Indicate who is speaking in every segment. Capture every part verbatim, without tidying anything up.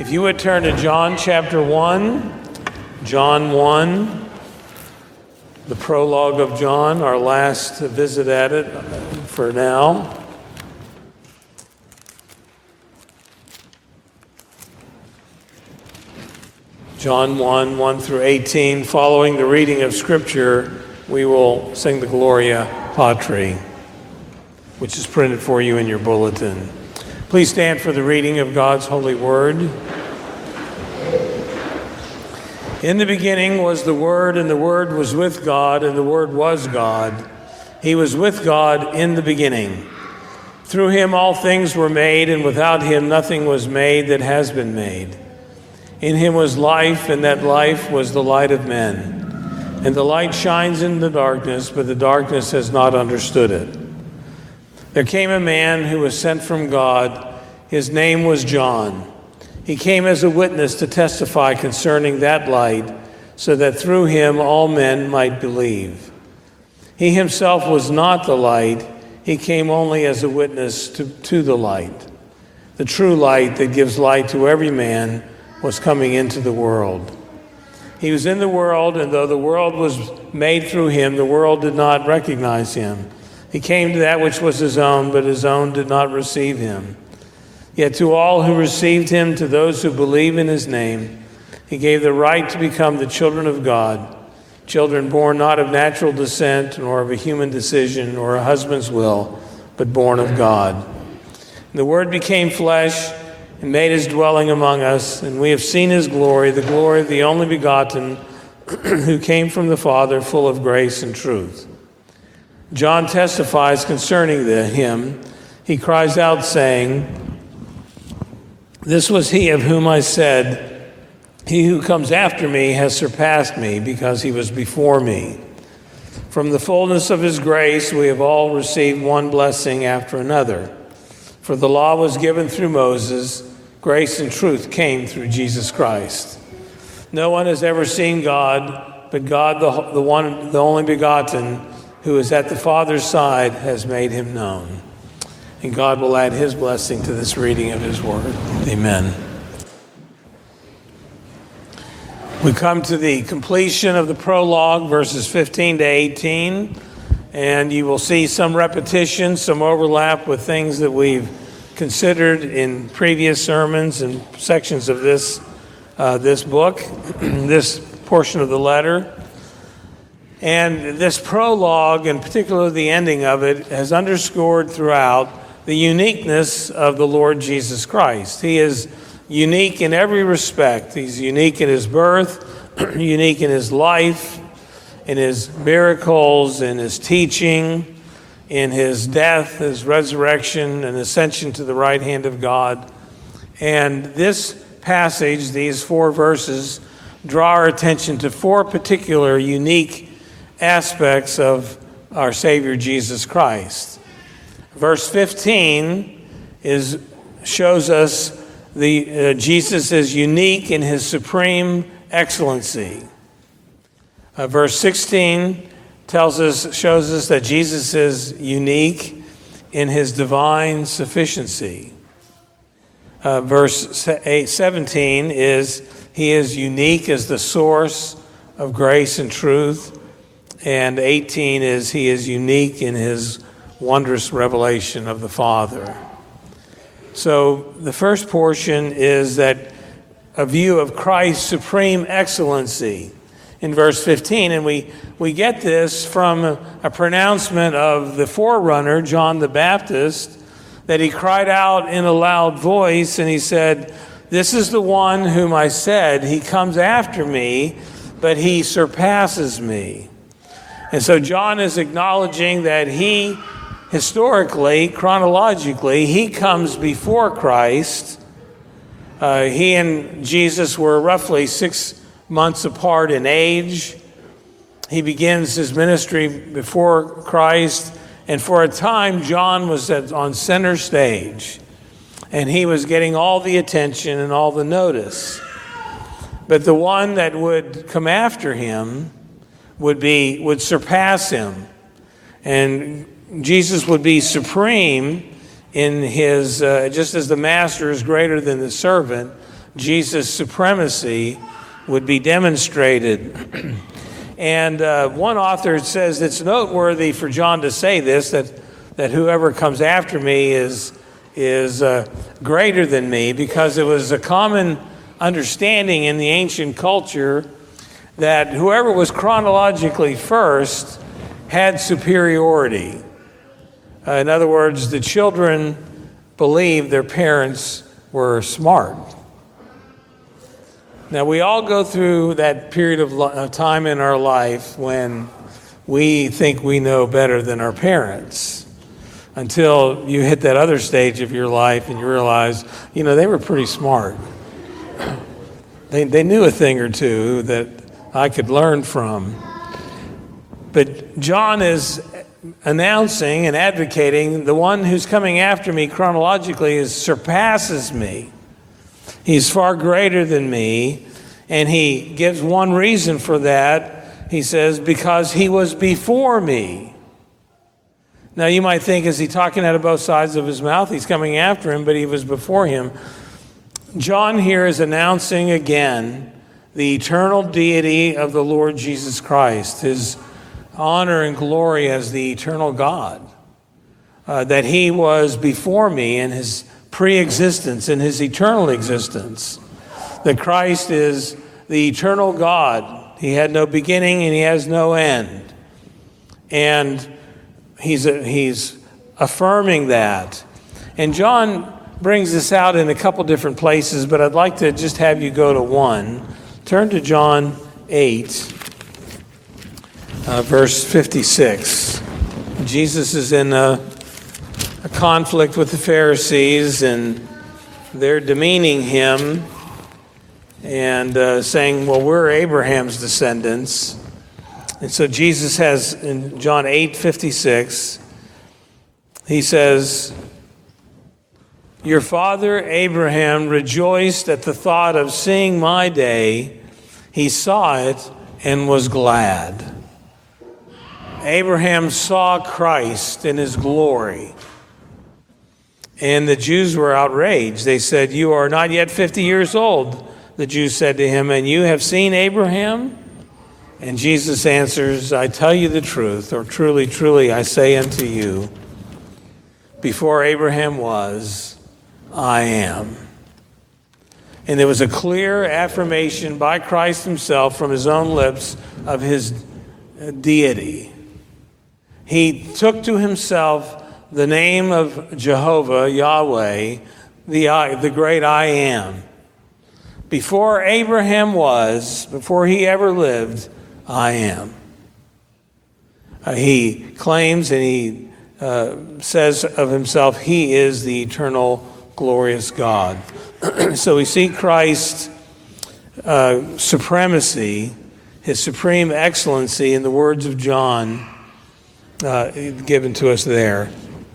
Speaker 1: If you would turn to John chapter one, John one, the prologue of John, our last visit at it for now. John one, one through eighteen. Following the reading of Scripture, we will sing the Gloria Patri, which is printed for you in your bulletin. Please stand for the reading of God's holy word. In the beginning was the Word, and the Word was with God, and the Word was God. He was with God in the beginning. Through him all things were made, and without him nothing was made that has been made. In him was life, and that life was the light of men. And the light shines in the darkness, but the darkness has not understood it. There came a man who was sent from God. His name was John. He came as a witness to testify concerning that light, so that through him all men might believe. He himself was not the light. He came only as a witness to, to the light. The true light that gives light to every man was coming into the world. He was in the world, and though the world was made through him, the world did not recognize him. He came to that which was his own, but his own did not receive him. Yet to all who received him, to those who believe in his name, he gave the right to become the children of God, children born not of natural descent, nor of a human decision, or a husband's will, but born of God. And the Word became flesh and made his dwelling among us, and we have seen his glory, the glory of the only begotten, who came from the Father, full of grace and truth. John testifies concerning the, him. He cries out, saying, "This was he of whom I said, 'He who comes after me has surpassed me, because he was before me.' From the fullness of his grace we have all received one blessing after another. For the law was given through Moses, grace and truth came through Jesus Christ. No one has ever seen God, but God, the, the one, the only begotten, who is at the Father's side, has made him known." And God will add his blessing to this reading of his word. Amen. We come to the completion of the prologue, verses fifteen to eighteen, and you will see some repetition, some overlap with things that we've considered in previous sermons and sections of this, uh, this book, this portion of the letter. And this prologue, in particular the ending of it, has underscored throughout the uniqueness of the Lord Jesus Christ. He is unique in every respect. He's unique in his birth, unique in his life, in his miracles, in his teaching, in his death, his resurrection, and ascension to the right hand of God. And this passage, these four verses, draw our attention to four particular unique aspects of our Savior Jesus Christ. Verse fifteen is shows us the uh, Jesus is unique in his supreme excellency. Uh, verse sixteen tells us, shows us that Jesus is unique in his divine sufficiency. Uh, verse eight, seventeen is he is unique as the source of grace and truth. And eighteen is he is unique in his wondrous revelation of the Father. So the first portion is that a view of Christ's supreme excellency in verse fifteen. And we, we get this from a, a pronouncement of the forerunner, John the Baptist, that he cried out in a loud voice and he said, "This is the one whom I said, he comes after me, but he surpasses me." And so John is acknowledging that he, historically, chronologically, he comes before Christ. Uh, he and Jesus were roughly six months apart in age. He begins his ministry before Christ, and for a time, John was at, on center stage, and he was getting all the attention and all the notice. But the one that would come after him would be would surpass him, and Jesus would be supreme in his uh, just as the master is greater than the servant, Jesus' supremacy would be demonstrated. And uh, one author says it's noteworthy for John to say this, that, that whoever comes after me is, is uh, greater than me, because it was a common understanding in the ancient culture that whoever was chronologically first had superiority. Uh, in other words, the children believed their parents were smart. Now, we all go through that period of, lo- of time in our life when we think we know better than our parents, until you hit that other stage of your life and you realize, you know, they were pretty smart. They, they knew a thing or two that I could learn from. But John is announcing and advocating the one who's coming after me chronologically is surpasses me. He's far greater than me, and he gives one reason for that. He says, because he was before me. Now you might think, is he talking out of both sides of his mouth? He's coming after him, but he was before him. John here is announcing again the eternal deity of the Lord Jesus Christ, his honor and glory as the eternal God, uh, that he was before me in his pre-existence, in his eternal existence, that Christ is the eternal God. He had no beginning and he has no end. And he's, he's affirming that. And John brings this out in a couple different places, but I'd like to just have you go to one. Turn to John eight, uh, verse fifty-six. Jesus is in a, a conflict with the Pharisees, and they're demeaning him and uh, saying, well, we're Abraham's descendants. And so Jesus has, in John eight fifty-six, he says, your father Abraham rejoiced at the thought of seeing my day. He saw it and was glad. Abraham saw Christ in his glory. And the Jews were outraged. They said, you are not yet fifty years old. The Jews said to him, and you have seen Abraham? And Jesus answers, I tell you the truth, or truly, truly, I say unto you, before Abraham was, I am. And there was a clear affirmation by Christ himself from his own lips of his deity. He took to himself the name of Jehovah, Yahweh, the, I, the great I am. Before Abraham was, before he ever lived, I am. Uh, he claims and he uh, says of himself, he is the eternal glorious God. So we see Christ's uh, supremacy, his supreme excellency in the words of John uh, given to us there.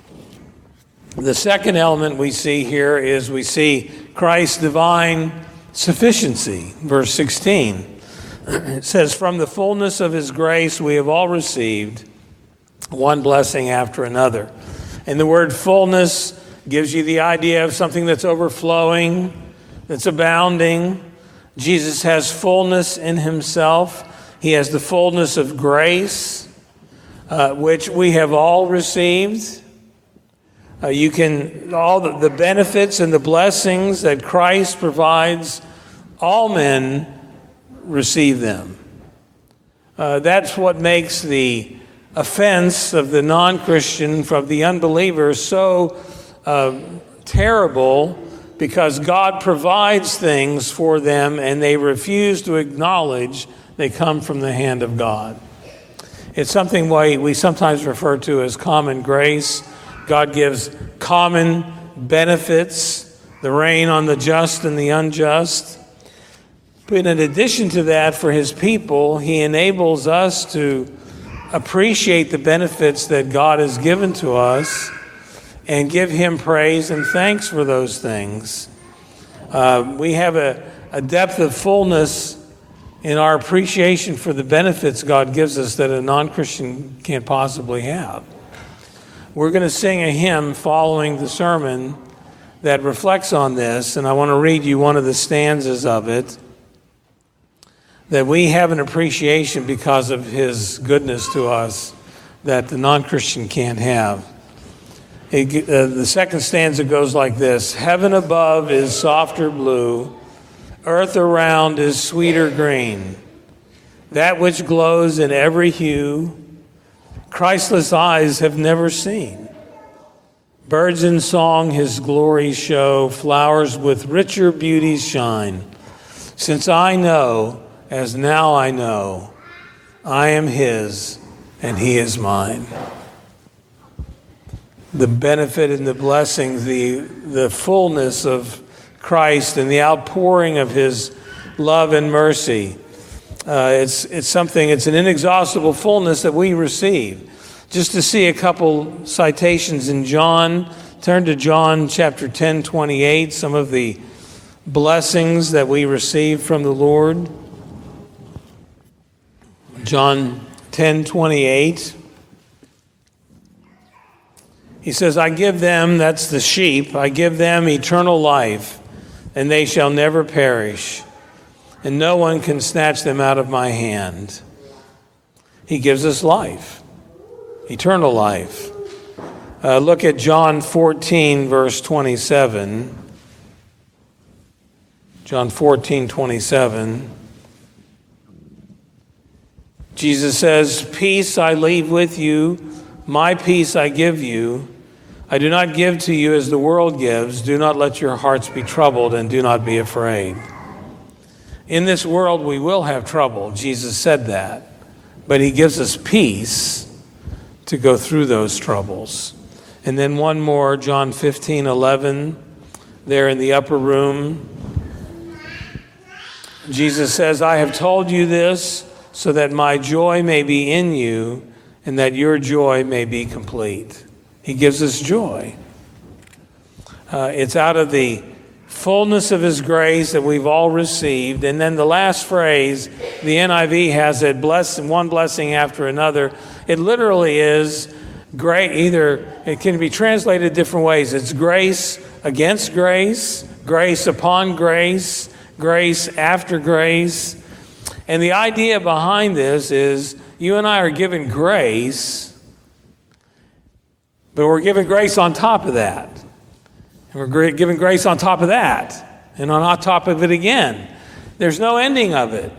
Speaker 1: The second element we see here is we see Christ's divine sufficiency. Verse sixteen, it says, from the fullness of his grace we have all received one blessing after another. And the word fullness gives you the idea of something that's overflowing, that's abounding. Jesus has fullness in himself. He has the fullness of grace, uh, which we have all received. Uh, you can, all the, the benefits and the blessings that Christ provides, all men receive them. Uh, that's what makes the offense of the non-Christian, from the unbeliever, so Uh, terrible, because God provides things for them and they refuse to acknowledge they come from the hand of God. It's something we, we sometimes refer to as common grace. God gives common benefits, the rain on the just and the unjust. But in addition to that, for his people, he enables us to appreciate the benefits that God has given to us and give him praise and thanks for those things. Uh, we have a, a depth of fullness in our appreciation for the benefits God gives us that a non-Christian can't possibly have. We're going to sing a hymn following the sermon that reflects on this, and I want to read you one of the stanzas of it, that we have an appreciation because of his goodness to us that the non-Christian can't have. It, uh, the second stanza goes like this: heaven above is softer blue, earth around is sweeter green. That which glows in every hue, Christless eyes have never seen. Birds in song his glory show, flowers with richer beauties shine. Since I know, as now I know, I am his and he is mine. The benefit and the blessings, the, the fullness of Christ and the outpouring of his love and mercy. Uh, it's, it's something, it's an inexhaustible fullness that we receive. Just to see a couple citations in John, turn to John chapter ten, twenty-eight, some of the blessings that we receive from the Lord. John ten, twenty-eight. He says, I give them, that's the sheep, I give them eternal life, and they shall never perish, and no one can snatch them out of my hand. He gives us life, eternal life. Uh, look at John fourteen, verse twenty-seven. John fourteen, twenty-seven. Jesus says, peace I leave with you, my peace I give you. I do not give to you as the world gives. Do not let your hearts be troubled, and do not be afraid. In this world we will have trouble. Jesus said that. But he gives us peace to go through those troubles. And then one more, John fifteen, eleven, there in the upper room. Jesus says, I have told you this so that my joy may be in you and that your joy may be complete. He gives us joy. Uh, it's out of the fullness of his grace that we've all received. And then the last phrase, the N I V has it, bless, one blessing after another. It literally is great. Either it can be translated different ways. It's grace against grace, grace upon grace, grace after grace. And the idea behind this is you and I are given grace, but we're given grace on top of that. And we're given grace on top of that. And on top of it again. There's no ending of it.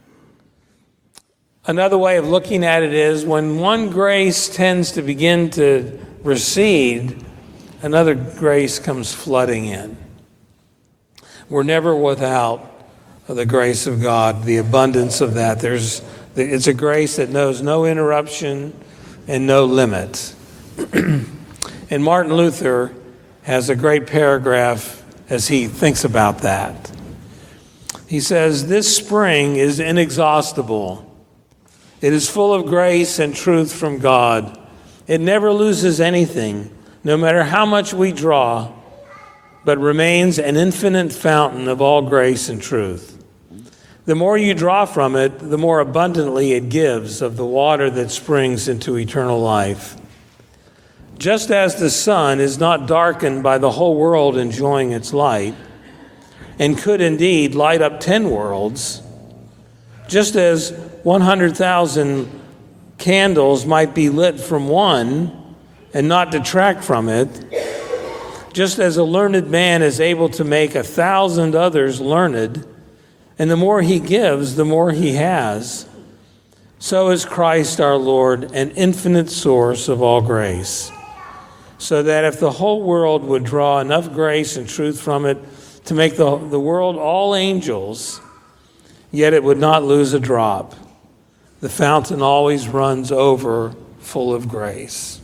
Speaker 1: Another way of looking at it is when one grace tends to begin to recede, another grace comes flooding in. We're never without the grace of God, the abundance of that. There's, it's a grace that knows no interruption and no limit. And Martin Luther has a great paragraph as he thinks about that. He says, this spring is inexhaustible. It is full of grace and truth from God. It never loses anything, no matter how much we draw, but remains an infinite fountain of all grace and truth. The more you draw from it, the more abundantly it gives of the water that springs into eternal life. Just as the sun is not darkened by the whole world enjoying its light, and could indeed light up ten worlds, just as one hundred thousand candles might be lit from one and not detract from it, just as a learned man is able to make a thousand others learned, and the more he gives, the more he has, so is Christ our Lord an infinite source of all grace. So that if the whole world would draw enough grace and truth from it to make the, the world all angels, yet it would not lose a drop. The fountain always runs over full of grace.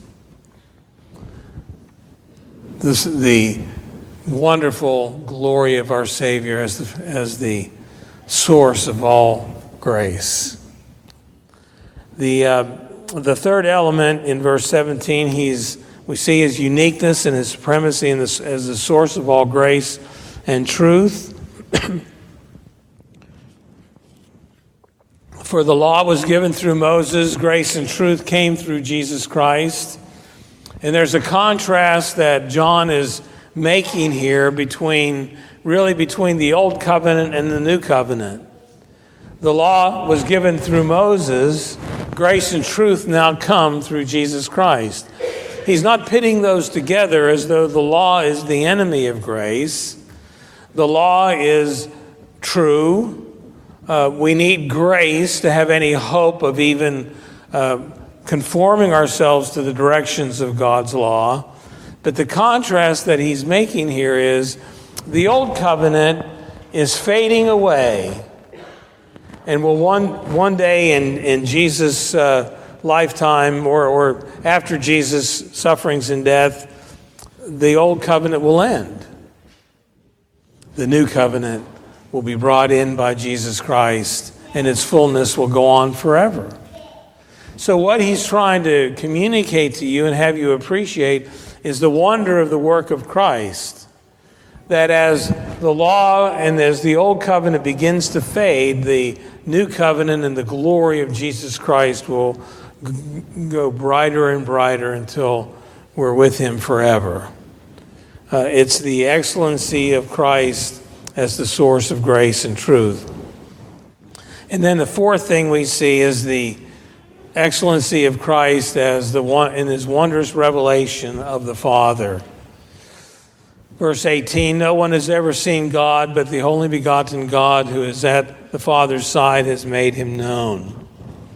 Speaker 1: This is the wonderful glory of our Savior as the, as the source of all grace. The, uh, the third element in verse seventeen, he's we see his uniqueness and his supremacy in this, as the source of all grace and truth. For the law was given through Moses, grace and truth came through Jesus Christ. And there's a contrast that John is making here between, really between the old covenant and the new covenant. The law was given through Moses. Grace and truth now come through Jesus Christ. He's not pitting those together as though the law is the enemy of grace. The law is true. Uh, we need grace to have any hope of even uh, conforming ourselves to the directions of God's law. But the contrast that he's making here is the old covenant is fading away. And will one one day in, in Jesus' uh, lifetime or, or after Jesus' sufferings and death, the old covenant will end. The new covenant will be brought in by Jesus Christ, and its fullness will go on forever. So what he's trying to communicate to you and have you appreciate is the wonder of the work of Christ. That as the law and as the old covenant begins to fade, the new covenant and the glory of Jesus Christ will g- go brighter and brighter until we're with him forever. Uh, it's the excellency of Christ as the source of grace and truth. And then the fourth thing we see is the excellency of Christ as the one in his wondrous revelation of the Father. Verse eighteen, no one has ever seen God, but the only begotten God who is at the Father's side has made him known.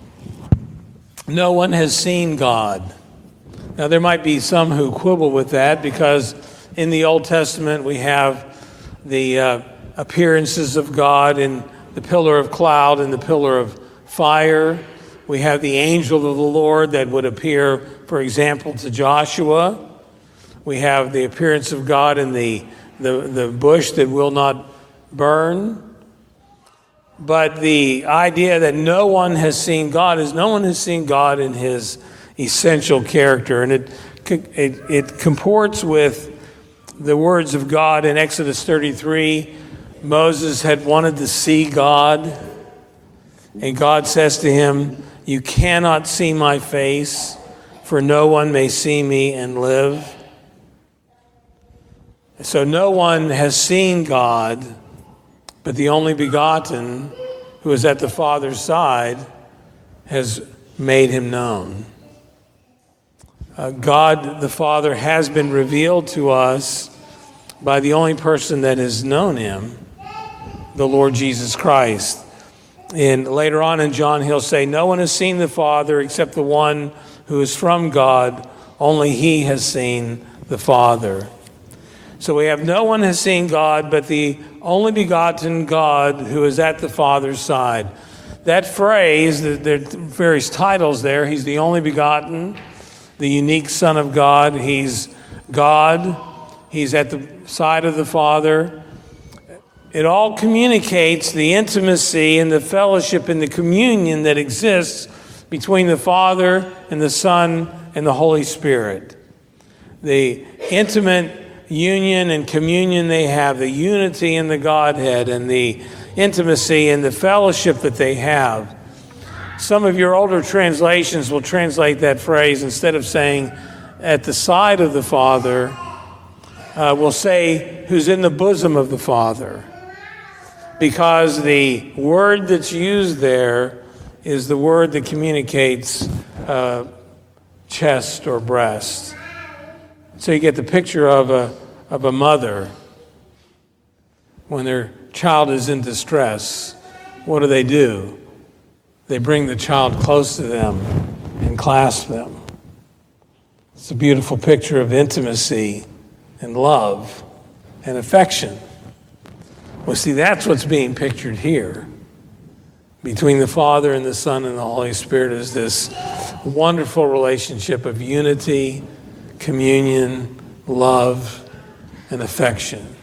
Speaker 1: No one has seen God. Now there might be some who quibble with that because in the Old Testament we have the uh, appearances of God in the pillar of cloud and the pillar of fire. We have the angel of the Lord that would appear, for example, to Joshua. We have the appearance of God in the, the, the bush that will not burn. But the idea that no one has seen God is no one has seen God in his essential character. And it, it, it comports with the words of God in Exodus thirty-three. Moses had wanted to see God. And God says to him, you cannot see my face, for no one may see me and live. So no one has seen God, but the only begotten, who is at the Father's side, has made him known. Uh, God the Father has been revealed to us by the only person that has known him, the Lord Jesus Christ. And later on in John, he'll say, no one has seen the Father except the one who is from God. Only he has seen the Father. So we have no one has seen God, but the only begotten God who is at the Father's side. That phrase, there are various titles there. He's the only begotten, the unique Son of God. He's God. He's at the side of the Father. It all communicates the intimacy and the fellowship and the communion that exists between the Father and the Son and the Holy Spirit. The intimate union and communion they have, the unity in the Godhead and the intimacy and the fellowship that they have. Some of your older translations will translate that phrase instead of saying at the side of the Father, uh, will say who's in the bosom of the Father. Because the word that's used there is the word that communicates uh, chest or breast. So you get the picture of a of a mother when their child is in distress. What do they do? They bring the child close to them and clasp them. It's a beautiful picture of intimacy and love and affection. Well, see, that's what's being pictured here. Between the Father and the Son and the Holy Spirit is this wonderful relationship of unity, communion, love, and affection.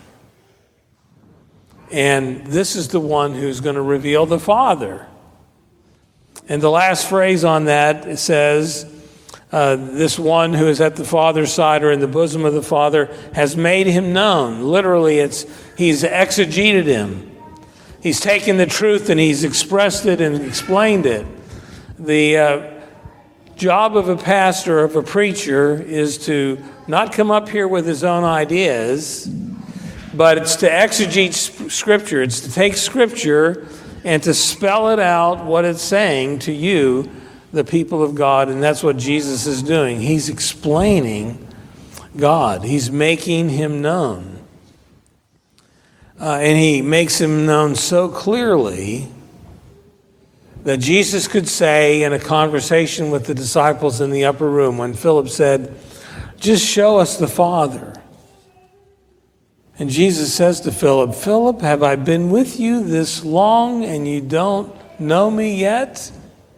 Speaker 1: And this is the one who's going to reveal the Father. And the last phrase on that, it says, uh, this one who is at the Father's side or in the bosom of the Father has made him known. Literally, it's he's exegeted him. He's taken the truth and he's expressed it and explained it. The uh, job of a pastor, of a preacher, is to not come up here with his own ideas, but it's to exegete Scripture. It's to take Scripture and to spell it out, what it's saying to you, the people of God. And that's what Jesus is doing. He's explaining God. He's making him known. Uh, and he makes him known so clearly that Jesus could say in a conversation with the disciples in the upper room when Philip said, "Just show us the Father." And Jesus says to Philip, "Philip, have I been with you this long and you don't know me yet?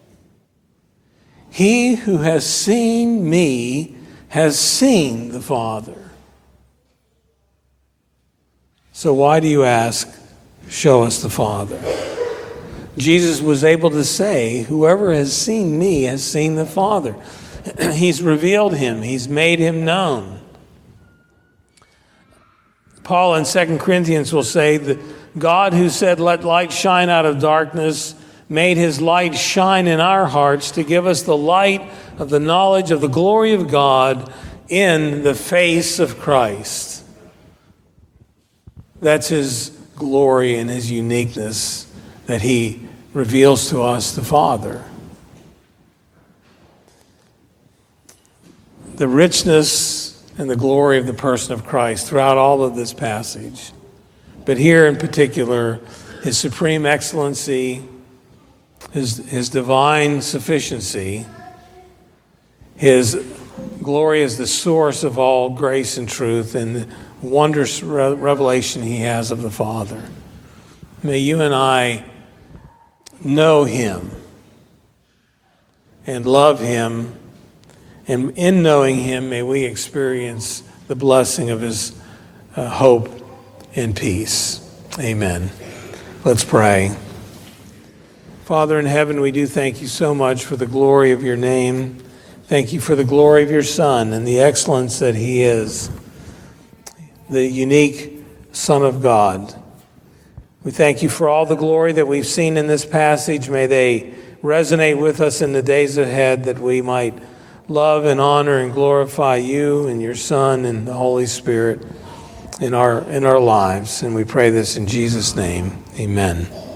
Speaker 1: He who has seen me has seen the Father. So why do you ask, show us the Father?" Jesus was able to say, whoever has seen me has seen the Father. He's revealed him. He's made him known. Paul in Second Corinthians will say that God, who said, "Let light shine out of darkness," made his light shine in our hearts to give us the light of the knowledge of the glory of God in the face of Christ. That's his glory and his uniqueness, that he reveals to us the Father. The richness and the glory of the person of Christ throughout all of this passage. But here in particular, his supreme excellency, his, his divine sufficiency, his glory as the source of all grace and truth, and the wondrous re- revelation he has of the Father. May you and I know him and love him, and in knowing him, may we experience the blessing of his uh, hope and peace. Amen. Let's pray. Father in heaven, we do thank you so much for the glory of your name. Thank you for the glory of your Son and the excellence that he is, the unique Son of God. We thank you for all the glory that we've seen in this passage. May they resonate with us in the days ahead, that we might love and honor and glorify you and your Son and the Holy Spirit in our in our lives. And we pray this in Jesus' name. Amen.